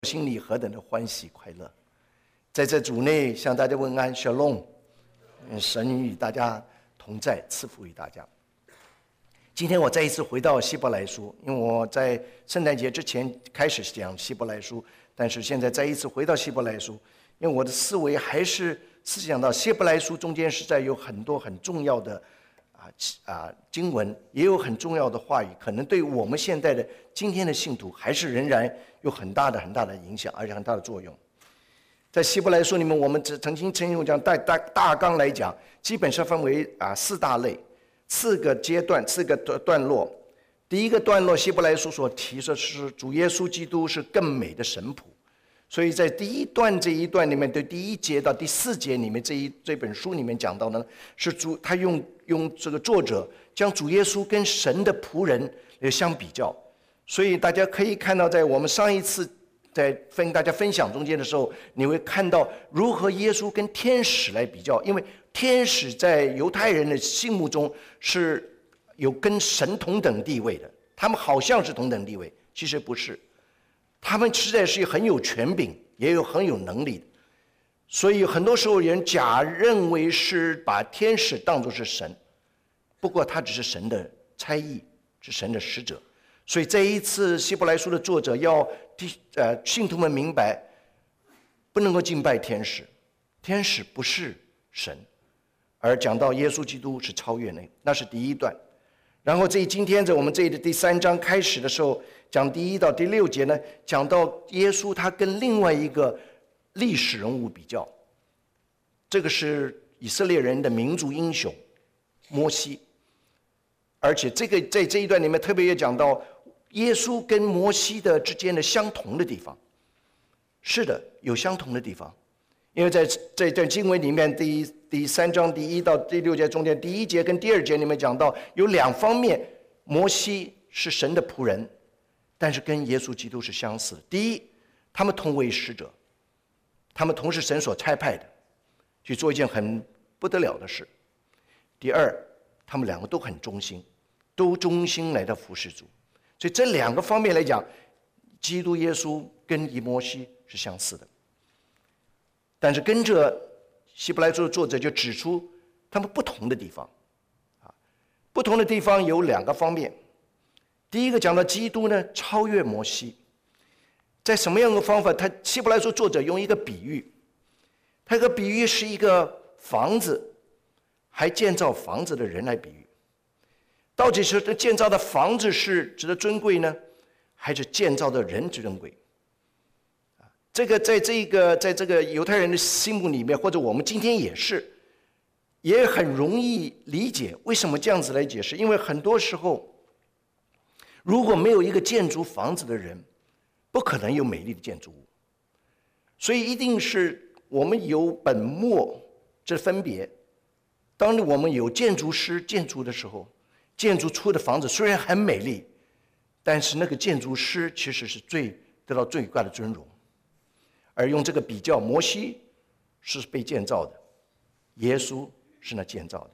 心里何等的欢喜快乐。在这主内向大家问安 Shalom， 神与大家同在，赐福于大家。今天我再一次回到希伯来书，因为我在圣诞节之前开始讲希伯来书，但是现在再一次回到希伯来书，因为我的思维还是思想到希伯来书中间实在有很多很重要的经文，也有很重要的话语，可能对我们现在的今天的信徒还是仍然有很大的影响，而且很大的作用。在希伯来书里面，我们曾经讲大纲来讲，基本上分为4大类，4个阶段，4个段落。第一个段落，希伯来书所提的是主耶稣基督是更美的神仆，所以在第一段这一段里面，对第1节到第4节里面这本书里面讲到呢，是他用这个作者将主耶稣跟神的仆人来相比较，所以大家可以看到，在我们上一次在跟大家分享中间的时候，你会看到如何耶稣跟天使来比较，因为天使在犹太人的心目中是有跟神同等地位的，他们好像是同等地位，其实不是，他们实在是很有权柄，也有很有能力的，所以很多时候人假认为是把天使当作是神，不过他只是神的差役，是神的使者。所以这一次希伯来书的作者要信徒们明白，不能够敬拜天使，天使不是神，而讲到耶稣基督是超越那是第一段。然后今天在我们这里的第3章开始的时候，讲第1到第6节呢，讲到耶稣他跟另外一个历史人物比较，这个是以色列人的民族英雄摩西，而且在这一段里面特别也讲到耶稣跟摩西的之间的相同的地方。是的，有相同的地方，因为在经文里面第3章第1到第6节中间，第1节跟第2节里面讲到有2方面，摩西是神的仆人，但是跟耶稣基督是相似的。第一，他们同为使者，他们同是神所差派的，去做一件很不得了的事。第二，他们2个都很忠心，都忠心来到服侍主。所以这2个方面来讲，基督耶稣跟摩西是相似的。但是跟着希伯来书的作者就指出他们不同的地方，不同的地方有2个方面。第一个讲到基督呢超越摩西，在什么样的方法？希伯来书作者用一个比喻，他这个比喻是一个房子，还建造房子的人来比喻。到底是建造的房子是值得尊贵呢，还是建造的人值得尊贵？这个在这个犹太人的心目里面，或者我们今天也很容易理解为什么这样子来解释。因为很多时候，如果没有一个建筑房子的人，不可能有美丽的建筑物，所以一定是我们有本末这分别。当我们有建筑师建筑的时候，建筑出的房子虽然很美丽，但是那个建筑师其实是得到最高的尊荣。而用这个比较，摩西是被建造的，耶稣是那建造的。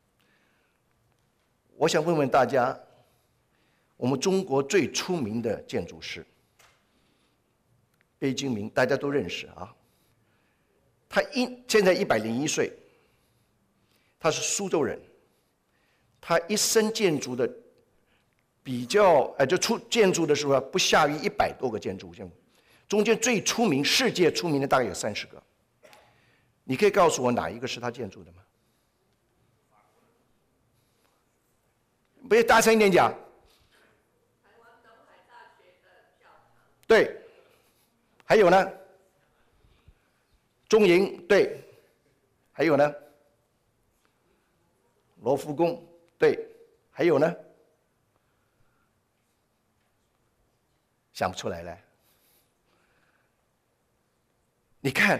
我想问问大家，我们中国最出名的建筑师贝聿铭，大家都认识啊。他现在101岁，他是苏州人。他一生建筑的比较，就出建筑的时候不下于100多个建筑，中间最出名、世界出名的大概有30个。你可以告诉我哪一个是他建筑的吗？不要大声一点讲。 台湾东海大学的教堂。 对。还有呢？中营，对。还有呢？罗浮宫。对，还有呢？想不出来了。你看，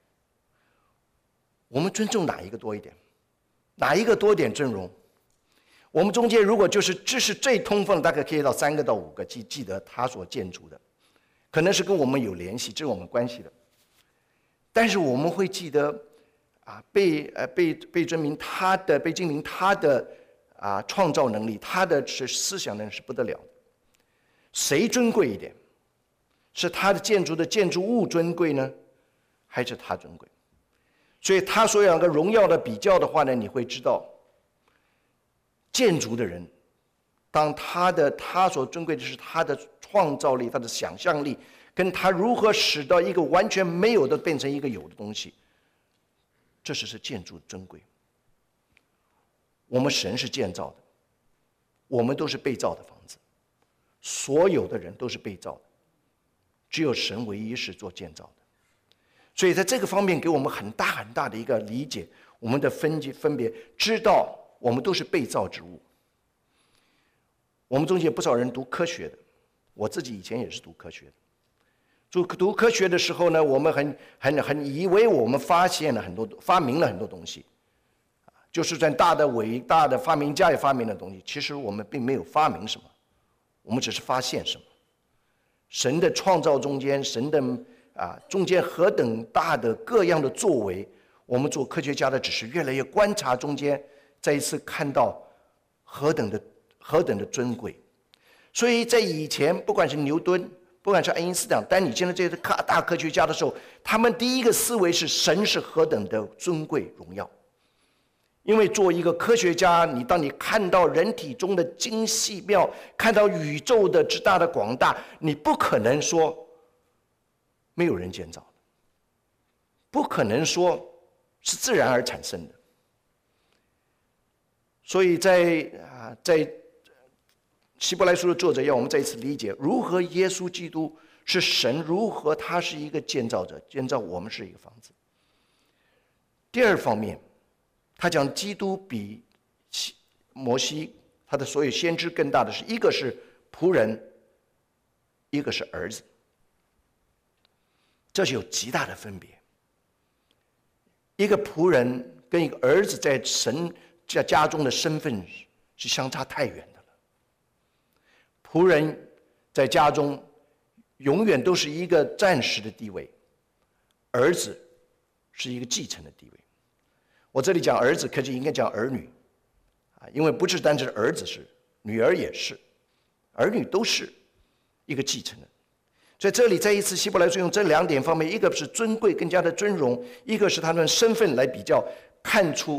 我们尊重哪一个多一点？哪一个多点尊荣？我们中间如果就是知识最通风的，大概可以到3个到5个记得他所建筑的，可能是跟我们有联系，这是我们关系的。但是我们会记得贝聿铭他的创造能力，他的思想能力是不得了的。谁尊贵一点？ 是他的建筑的建筑物尊贵呢，还是他尊贵？所以他所两个荣耀的比较的话呢，你会知道，建筑的人，当他所尊贵的是他的创造力、他的想象力，跟他如何使到一个完全没有的变成一个有的东西，这是建筑的珍贵。我们神是建造的，我们都是被造的房子，所有的人都是被造的，只有神唯一是做建造的。所以在这个方面给我们很大很大的一个理解，我们的分别，知道我们都是被造之物。我们中间不少人读科学的，我自己以前也是读科学的。读科学的时候呢，我们很以为我们发明了很多东西，就是在伟大的发明家也发明的东西。其实我们并没有发明什么，我们只是发现什么。神的创造中间，神的中间何等大的各样的作为，我们做科学家的只是越来越观察中间，再一次看到何等的尊贵。所以在以前，不管是牛顿，不管是爱因斯坦，但你见到这些大科学家的时候，他们第一个思维是神是何等的尊贵荣耀。因为做一个科学家，当你看到人体中的精细妙，看到宇宙的之大的广大，你不可能说没有人建造的，不可能说是自然而产生的。所以在希伯来书的作者要我们再一次理解，如何耶稣基督是神，如何他是一个建造者，建造我们是一个房子。第二方面，他讲基督比摩西他的所有先知更大的是，一个是仆人，一个是儿子，这是有极大的分别。一个仆人跟一个儿子在神家中的身份是相差太远的。仆人在家中永远都是一个暂时的地位，儿子是一个继承的地位。我这里讲儿子，可是应该讲儿女，因为不是单只儿子是，女儿也是，儿女都是一个继承的。所以这里再一次希伯来书用这两点方面，一个是尊贵更加的尊荣，一个是他们身份来比较，看出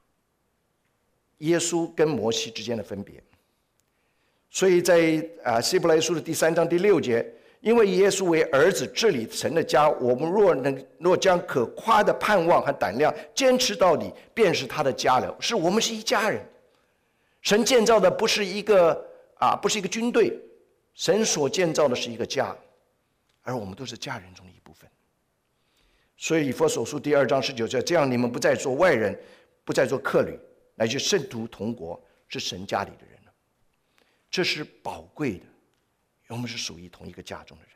耶稣跟摩西之间的分别。所以在希伯来书的第3章第6节，因为耶稣为儿子治理神的家，我们若将可夸的盼望和胆量坚持到底，便是他的家了。我们是一家人。神建造的不是一个军队，神所建造的是一个家，而我们都是家人中的一部分。所以以弗所书第2章19节，这样你们不再做外人，不再做客旅，乃是圣徒同国，是神家里的人。这是宝贵的，我们是属于同一个家中的人。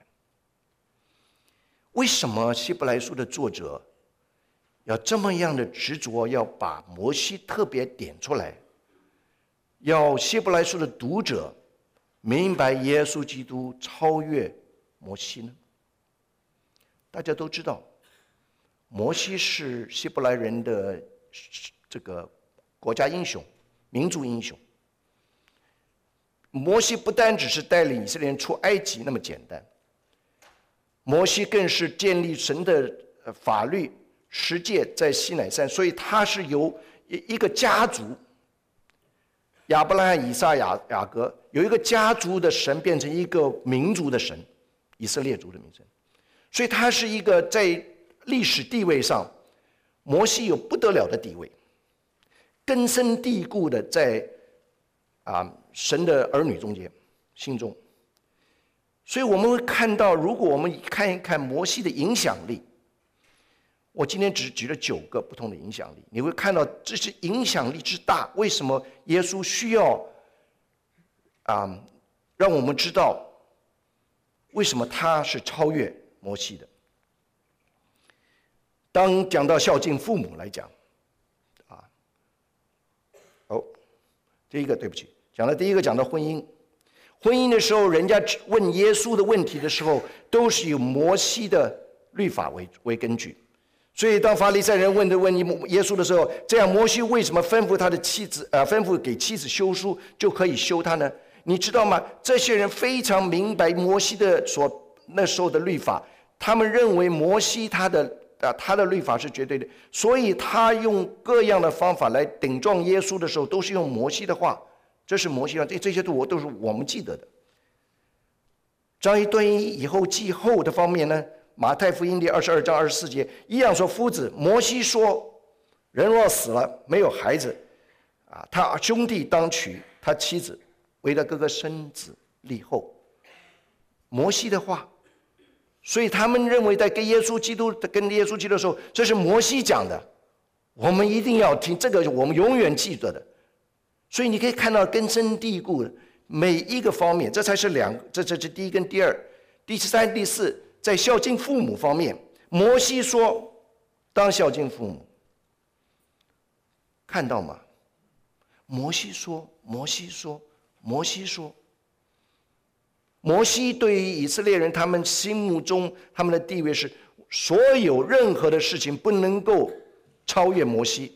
为什么希伯来书的作者要这么样的执着，要把摩西特别点出来，要希伯来书的读者明白耶稣基督超越摩西呢？大家都知道，摩西是希伯来人的这个国家英雄、民族英雄。摩西不单只是带领以色列人出埃及那么简单，摩西更是建立神的法律十诫在西乃山，所以他是由一个家族，亚伯拉罕、以撒、雅各，有一个家族的神变成一个民族的神，以色列族的民神，所以他是一个在历史地位上，摩西有不得了的地位，根深蒂固的在神的儿女中间心中。所以我们会看到，如果我们看一看摩西的影响力，我今天只举了9个不同的影响力，你会看到这是影响力之大。为什么耶稣需要让我们知道为什么他是超越摩西的？当讲到孝敬父母来讲，对不起，第一个讲到婚姻。婚姻的时候，人家问耶稣的问题的时候，都是以摩西的律法为根据。所以当法利赛人问耶稣的时候，这样摩西为什么吩咐给妻子休书就可以休他呢？你知道吗？这些人非常明白摩西的那时候的律法，他们认为摩西他的律法是绝对的，所以他用各样的方法来顶撞耶稣的时候，都是用摩西的话。这是摩西话，这些都是我们记得的。张一对以后继后的方面呢，马太福音第22章24节一样说，夫子摩西说，人若死了没有孩子，他兄弟当娶他妻子，为他哥哥生子立后。摩西的话，所以他们认为在跟耶稣基督的时候，这是摩西讲的，我们一定要听这个，我们永远记得的。所以你可以看到根深蒂固的每一个方面，这才是这是第一跟第二，第三、第四，在孝敬父母方面，摩西说当孝敬父母，看到吗？摩西说，摩西对于以色列人他们心目中他们的地位是，所有任何的事情不能够超越摩西。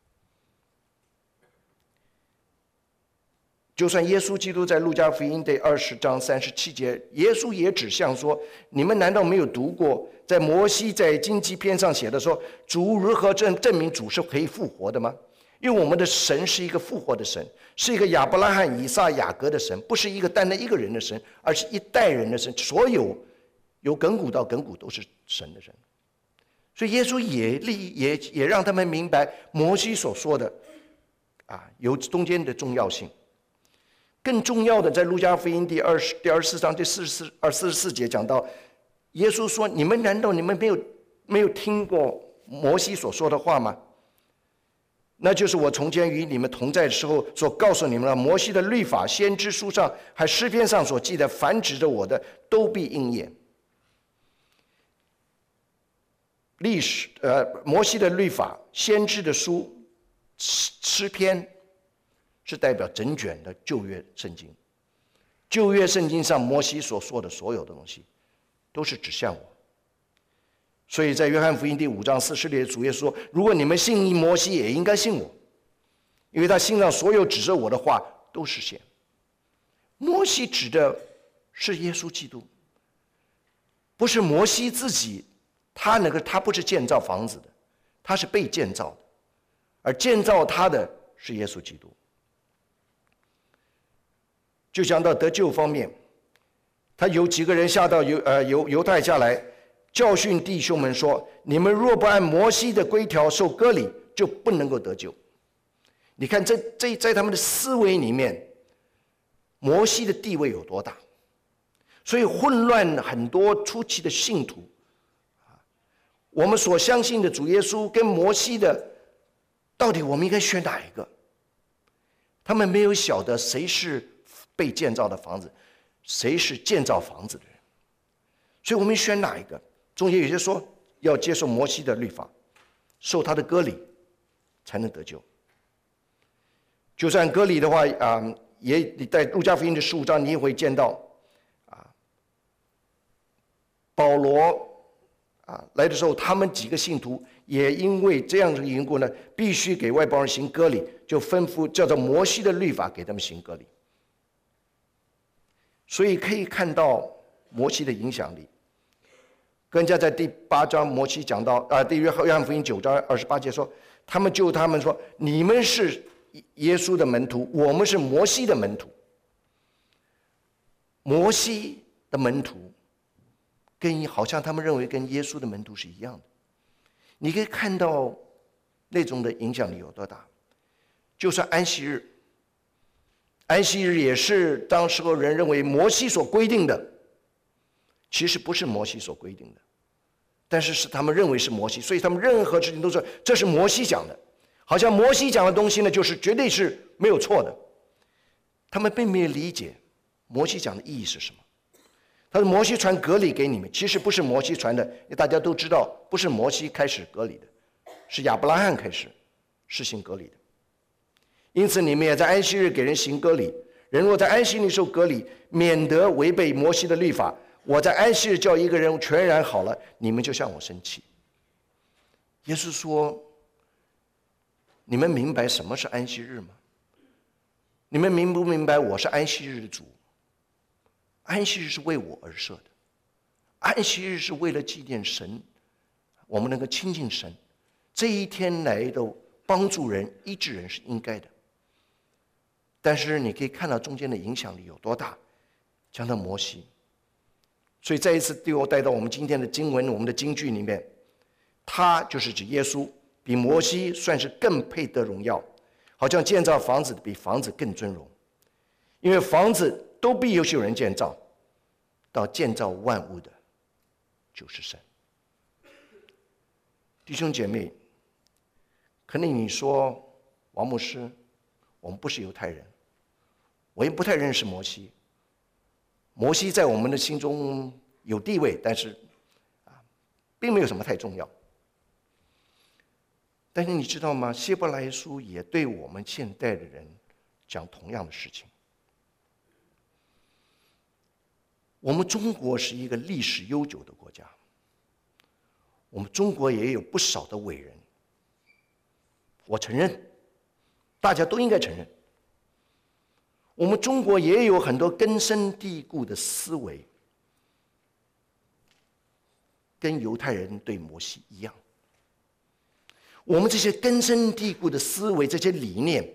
就算耶稣基督在路加福音第20章37节，耶稣也指向说，你们难道没有读过在摩西在荆棘篇上写的说，主如何证明主是可以复活的吗？因为我们的神是一个复活的神，是一个亚伯拉罕、以撒、雅各的神，不是一个单单一个人的神，而是一代人的神，所有由亘古到亘古都是神的神。所以耶稣也让他们明白摩西所说的有中间的重要性。更重要的，在路加福音第24章第44节讲到，耶稣说：“难道你们没有听过摩西所说的话吗？那就是我从前与你们同在的时候所告诉你们的，摩西的律法、先知书上还诗篇上所记的，凡指着我的，都必应验。”摩西的律法、先知的书、诗篇，是代表整卷的旧约圣经。旧约圣经上摩西所说的所有的东西，都是指向我。所以在约翰福音第5章40节，主耶稣说：“如果你们信摩西，也应该信我，因为他心上所有指着我的话都实现。”摩西指的是耶稣基督，不是摩西自己。他不是建造房子的，他是被建造的，而建造他的是耶稣基督。就讲到得救方面，他有几个人下到犹太家来教训弟兄们说：“你们若不按摩西的规条受割礼，就不能够得救。”你看在他们的思维里面，摩西的地位有多大？所以混乱很多初期的信徒。我们所相信的主耶稣跟摩西的，到底我们应该选哪一个？他们没有晓得谁是被建造的房子，谁是建造房子的人，所以我们选哪一个？中间有些说要接受摩西的律法，受他的割礼才能得救。就算割礼的话也在路加福音的15章你也会见到保罗来的时候，他们几个信徒也因为这样的缘故呢，必须给外邦人行割礼，就吩咐叫做摩西的律法给他们行割礼。所以可以看到摩西的影响力。更加在第8章，摩西讲到第约翰福音9章28节说，他们说：“你们是耶稣的门徒，我们是摩西的门徒。”摩西的门徒好像他们认为跟耶稣的门徒是一样的。你可以看到那种的影响力有多大。就算安息日，安息日也是当时候人认为摩西所规定的，其实不是摩西所规定的，但是他们认为是摩西，所以他们任何事情都说这是摩西讲的，好像摩西讲的东西呢，就是绝对是没有错的。他们并没有理解摩西讲的意义是什么。他说摩西传割礼给你们，其实不是摩西传的，大家都知道，不是摩西开始割礼的，是亚伯拉罕开始实行割礼的。因此你们也在安息日给人行割礼，人若在安息日受割礼，免得违背摩西的律法。我在安息日叫一个人全然好了，你们就向我生气。耶稣说，你们明白什么是安息日吗？你们明不明白我是安息日的主？安息日是为我而设的， 安息日是为了纪念神，我们能够亲近神，这一天来的帮助人、医治人是应该的。但是你可以看到中间的影响力有多大，讲到摩西。所以再一次对我带到我们今天的经文，我们的经句里面，他就是指耶稣，比摩西算是更配得荣耀，好像建造房子比房子更尊荣，因为房子都必有人建造，到建造万物的就是神。弟兄姐妹，可能你说王牧师，我们不是犹太人，我也不太认识摩西。摩西在我们的心中有地位，但是并没有什么太重要。但是你知道吗？希伯来书也对我们现代的人讲同样的事情。我们中国是一个历史悠久的国家，我们中国也有不少的伟人，我承认，大家都应该承认。我们中国也有很多根深蒂固的思维，跟犹太人对摩西一样。我们这些根深蒂固的思维，这些理念，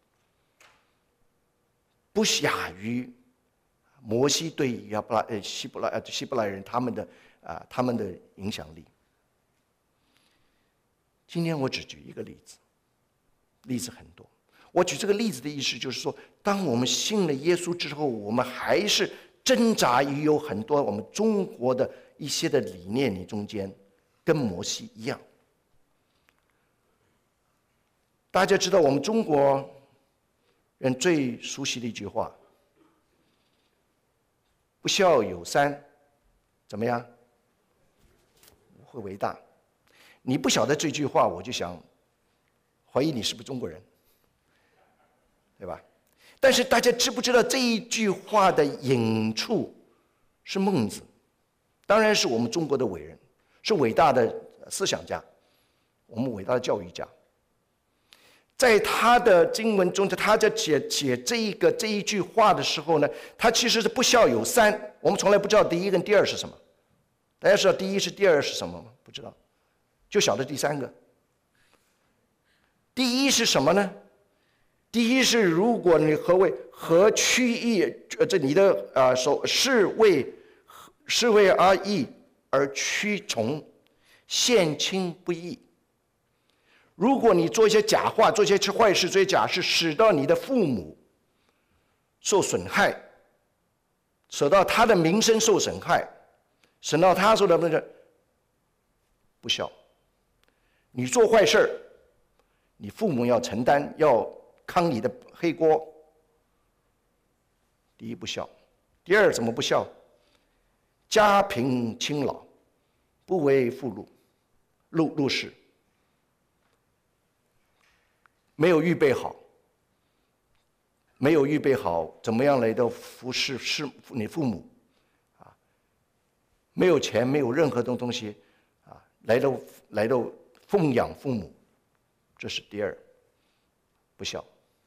不亚于摩西对希伯来人他们的影响力。今天我只举一个例子，例子很多。我举这个例子的意思就是说，当我们信了耶稣之后，我们还是挣扎于有很多我们中国的一些的理念里中间，跟摩西一样。大家知道我们中国人最熟悉的一句话，不孝有三，怎么样？会伟大。你不晓得这句话，我就想怀疑你是不是中国人，对吧？但是大家知不知道这一句话的引处是孟子，当然是我们中国的伟人，是伟大的思想家，我们伟大的教育家。在他的经文中，他在写这一句话的时候呢，他其实是不孝有三。我们从来不知道第一跟第二是什么，大家知道第一是第二是什么吗？不知道，就晓得第三个。第一是什么呢？第一是如果你合曲意，这你的是为而义而屈从，献亲不义。如果你做一些假话，做一些坏事，做一些假事，使到你的父母受损害，使到他的名声受损害，使到他受到不孝。你做坏事，你父母要承担，要扛你的黑锅。第一不孝，第二怎么不孝？家贫亲老，不为父入仕。没有预备好，怎么样来到服侍你父母啊？没有钱，没有任何的东西啊，来到奉养父母，这是第二不孝。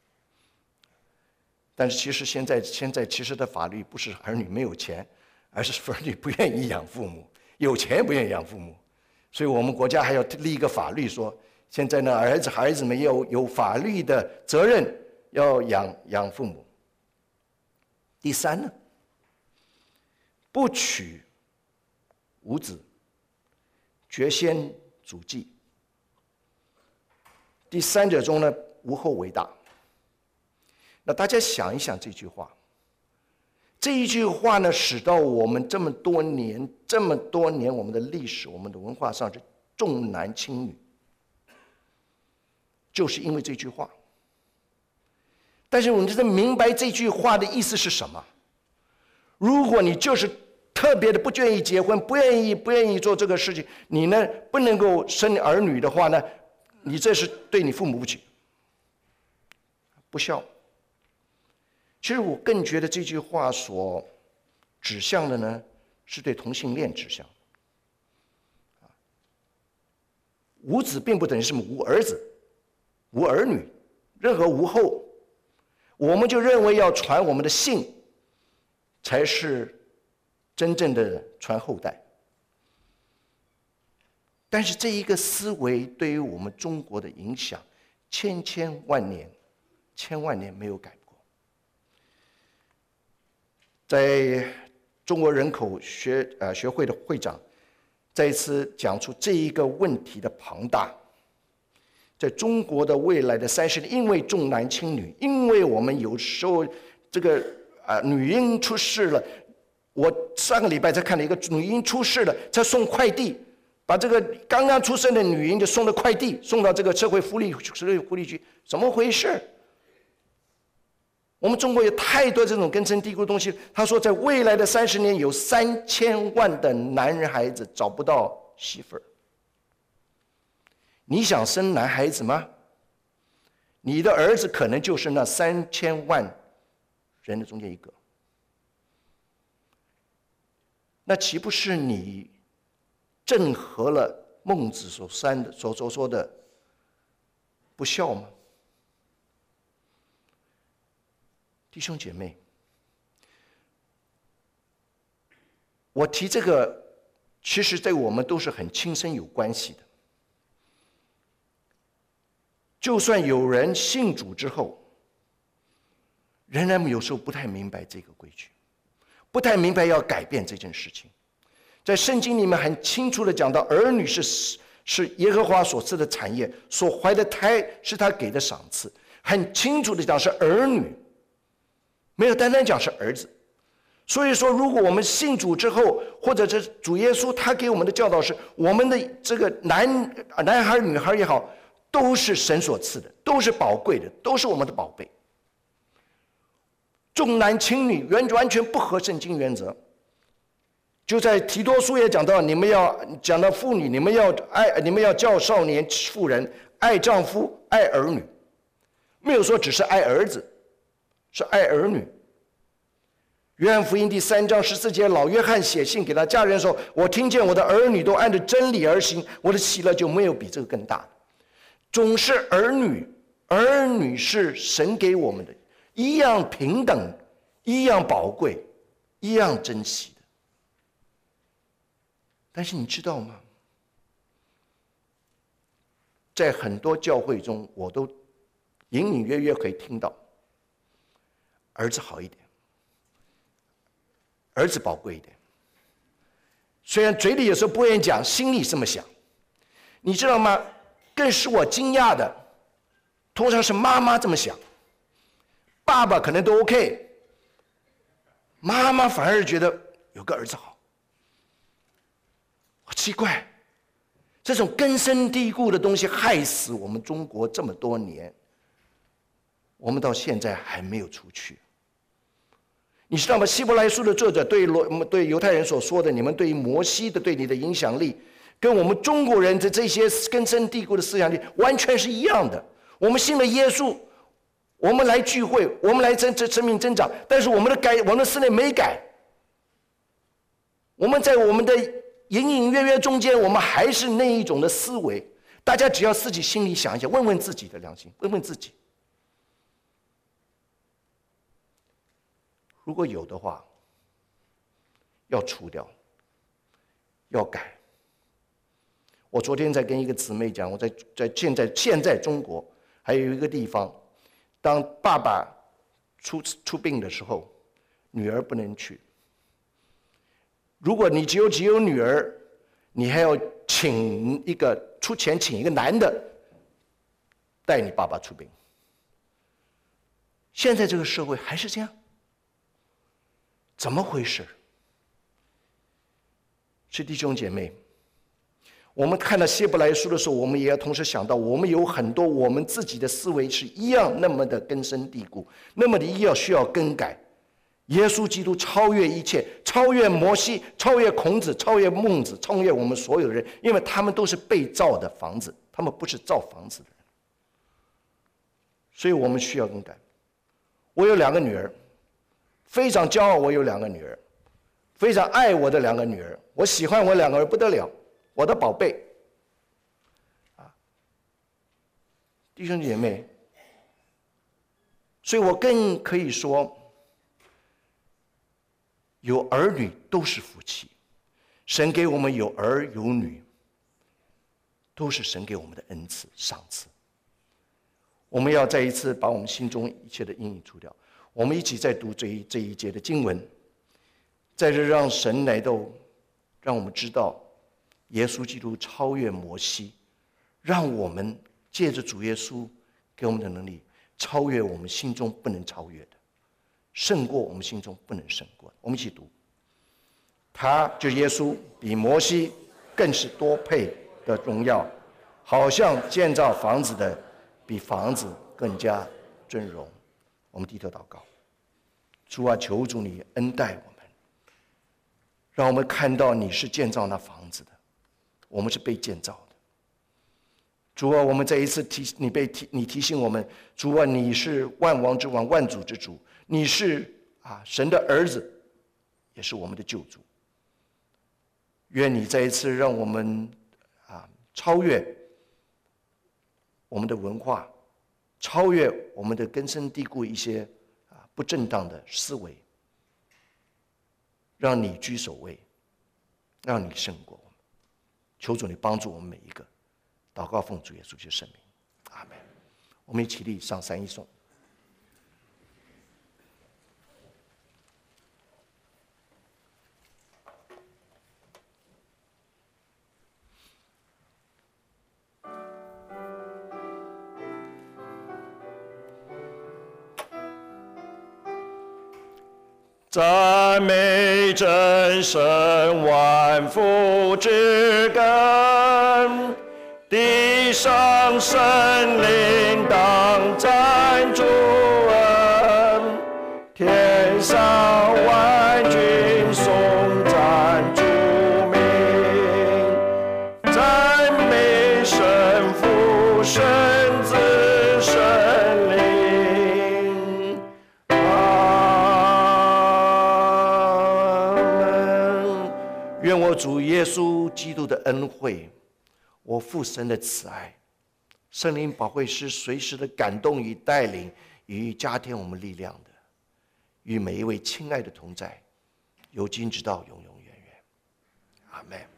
但是其实现在其实的法律不是儿女没有钱，而是儿女不愿意养父母，有钱不愿意养父母，所以我们国家还要立一个法律说。现在呢，孩子们有法律的责任要养父母。第三呢，不娶无子，绝先祖继。第三者中呢，无后为大。那大家想一想这句话，这一句话呢，使到我们这么多年我们的历史、我们的文化上是重男轻女。就是因为这句话，但是我们真的明白这句话的意思是什么。如果你就是特别的不愿意结婚，不愿意做这个事情，你呢不能够生儿女的话呢，你这是对你父母不起，不孝。其实我更觉得这句话所指向的呢，是对同性恋指向。无子并不等于什么无儿子。无儿女，任何无后，我们就认为要传我们的姓，才是真正的传后代。 但是这一个思维对于我们中国的影响，千万年没有改过。在中国人口学会的会长再一次讲出这一个问题的庞大。在中国的未来的30年，因为重男轻女，因为我们有时候这个女婴出事了，我上个礼拜才看了一个女婴出事了，才送快递，把这个刚刚出生的女婴就送到快递，送到这个社会福利局，怎么回事？我们中国有太多这种根深蒂固的东西。他说，在未来的30年，有3000万的男人孩子找不到媳妇儿。你想生男孩子吗？你的儿子可能就是那3000万人的中间一个。那岂不是你正合了孟子所说的不孝吗？弟兄姐妹，我提这个，其实对我们都是很亲身有关系的。就算有人信主之后，仍然有时候不太明白这个规矩，不太明白要改变这件事情。在圣经里面很清楚的讲到，儿女是耶和华所赐的产业，所怀的胎是他给的赏赐，很清楚的讲是儿女，没有单单讲是儿子。所以说，如果我们信主之后，或者是主耶稣他给我们的教导是，我们的这个男孩女孩也好，都是神所赐的，都是宝贵的，都是我们的宝贝。重男轻女完全不合圣经原则。就在提多书也讲到，你们要讲到妇女，你们要教少年妇人爱丈夫爱儿女，没有说只是爱儿子，是爱儿女。约翰福音第3章14节，老约翰写信给他家人说，我听见我的儿女都按着真理而行，我的喜乐就没有比这个更大的。总是儿女是神给我们的，一样平等，一样宝贵，一样珍惜的。但是你知道吗？在很多教会中，我都隐隐约约可以听到，儿子好一点，儿子宝贵一点。虽然嘴里有时候不愿意讲，心里这么想。你知道吗？更使我惊讶的，通常是妈妈这么想，爸爸可能都 OK， 妈妈反而觉得有个儿子好。好奇怪，这种根深蒂固的东西害死我们中国这么多年，我们到现在还没有出去。你知道吗？希伯来书的作者对犹太人所说的，你们对于摩西的对你的影响力，跟我们中国人的这些根深蒂固的思想力完全是一样的。我们信了耶稣，我们来聚会，我们来生命增长，但是我们的思念没改。我们在我们的隐隐约约中间，我们还是那一种的思维。大家只要自己心里想一想，问问自己的良心，问问自己，如果有的话，要除掉，要改。我昨天在跟一个姊妹讲，我在现在中国还有一个地方，当爸爸出殡的时候，女儿不能去。如果你只有女儿，你还要出钱请一个男的带你爸爸出殡。现在这个社会还是这样，怎么回事？是弟兄姐妹，我们看到希伯来书的时候，我们也要同时想到，我们有很多我们自己的思维是一样那么的根深蒂固，那么的需要更改。耶稣基督超越一切，超越摩西，超越孔子，超越孟子，超越我们所有的人，因为他们都是被造的房子，他们不是造房子的人，所以我们需要更改。我有2个女儿，非常骄傲，我有2个女儿，非常爱我的2个女儿，我喜欢我2个儿不得了，我的宝贝。弟兄姐妹，所以我更可以说，有儿女都是福气，神给我们有儿有女， 都是神给我们的恩赐赏赐。我们要再一次把我们心中一切的阴影除掉。我们一起再读这一节的经文，在这让神来到，让我们知道耶稣基督超越摩西，让我们借着主耶稣给我们的能力，超越我们心中不能超越的，胜过我们心中不能胜过的。我们一起读，他就是耶稣，比摩西更是多配的荣耀，好像建造房子的比房子更加尊荣。我们低头祷告，主啊，求主你恩待我们，让我们看到你是建造那房子的，我们是被建造的。主啊，我们再一次你提醒我们，主啊，你是万王之王，万主之主，你是神的儿子，也是我们的救主。愿你再一次让我们超越我们的文化，超越我们的根深蒂固一些不正当的思维，让你居首位，让你胜过我们。求主你帮助我们每一个。祷告奉主耶稣基督的圣名，阿们。我们一起立上三一颂。赞美真神万福之根，地上神灵当赞主恩，天上万军颂赞主名，赞美神父、神子、神灵。愿我主耶稣基督的恩惠，我父神的慈爱，圣灵保惠师随时的感动与带领，与加添我们力量的，与每一位亲爱的同在，由今直到永永远远。阿们。